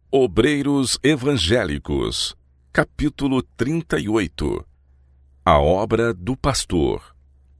Obreiros Evangélicos, capítulo 38. A obra do pastor.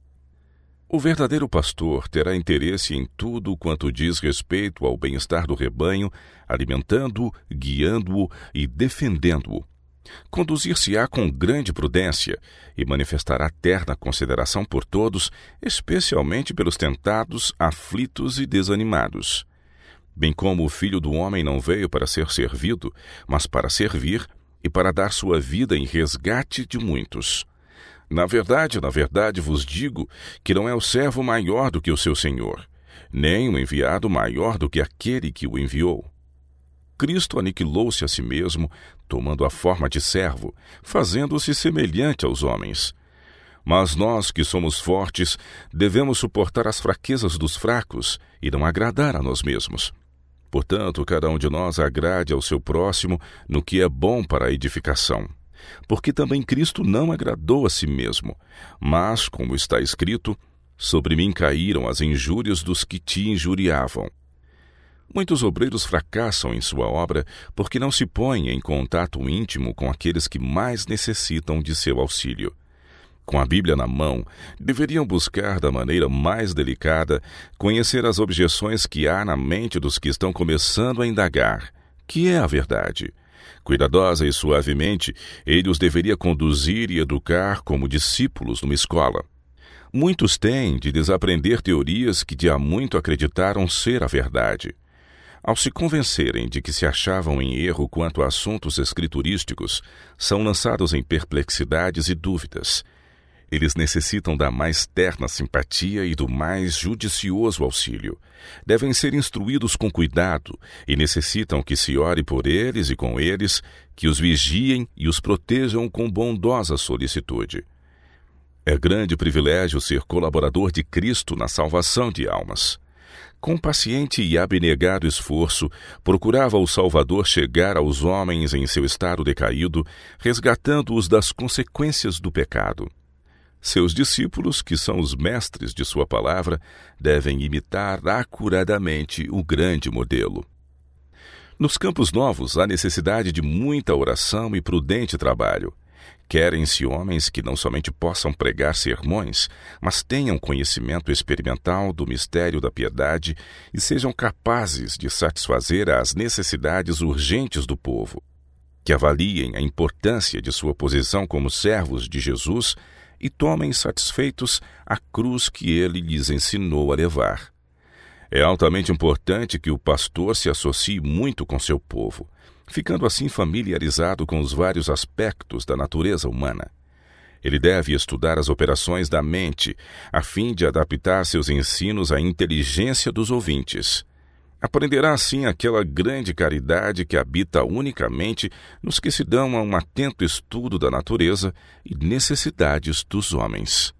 O verdadeiro pastor terá interesse em tudo quanto diz respeito ao bem-estar do rebanho, alimentando-o, guiando-o e defendendo-o. Conduzir-se-á com grande prudência e manifestará terna consideração por todos, especialmente pelos tentados, aflitos e desanimados. Bem como o Filho do Homem não veio para ser servido, mas para servir e para dar sua vida em resgate de muitos. Na verdade vos digo que não é o servo maior do que o seu senhor, nem o enviado maior do que aquele que o enviou. Cristo aniquilou-se a si mesmo, tomando a forma de servo, fazendo-se semelhante aos homens. Mas nós, que somos fortes, devemos suportar as fraquezas dos fracos e não agradar a nós mesmos. Portanto, cada um de nós agrade ao seu próximo no que é bom para a edificação. Porque também Cristo não agradou a si mesmo, mas, como está escrito, sobre mim caíram as injúrias dos que te injuriavam. Muitos obreiros fracassam em sua obra porque não se põem em contato íntimo com aqueles que mais necessitam de seu auxílio. Com a Bíblia na mão, deveriam buscar da maneira mais delicada conhecer as objeções que há na mente dos que estão começando a indagar, que é a verdade. Cuidadosa e suavemente, ele os deveria conduzir e educar como discípulos numa escola. Muitos têm de desaprender teorias que de há muito acreditaram ser a verdade. Ao se convencerem de que se achavam em erro quanto a assuntos escriturísticos, são lançados em perplexidades e dúvidas. Eles necessitam da mais terna simpatia e do mais judicioso auxílio. Devem ser instruídos com cuidado e necessitam que se ore por eles e com eles, que os vigiem e os protejam com bondosa solicitude. É grande privilégio ser colaborador de Cristo na salvação de almas. Com paciente e abnegado esforço, procurava o Salvador chegar aos homens em seu estado decaído, resgatando-os das consequências do pecado. Seus discípulos, que são os mestres de sua palavra, devem imitar acuradamente o grande modelo. Nos campos novos há necessidade de muita oração e prudente trabalho. Querem-se homens que não somente possam pregar sermões, mas tenham conhecimento experimental do mistério da piedade e sejam capazes de satisfazer às necessidades urgentes do povo. Que avaliem a importância de sua posição como servos de Jesus e tomem satisfeitos a cruz que ele lhes ensinou a levar. É altamente importante que o pastor se associe muito com seu povo, ficando assim familiarizado com os vários aspectos da natureza humana. Ele deve estudar as operações da mente, a fim de adaptar seus ensinos à inteligência dos ouvintes. Aprenderá assim aquela grande caridade que habita unicamente nos que se dão a um atento estudo da natureza e necessidades dos homens.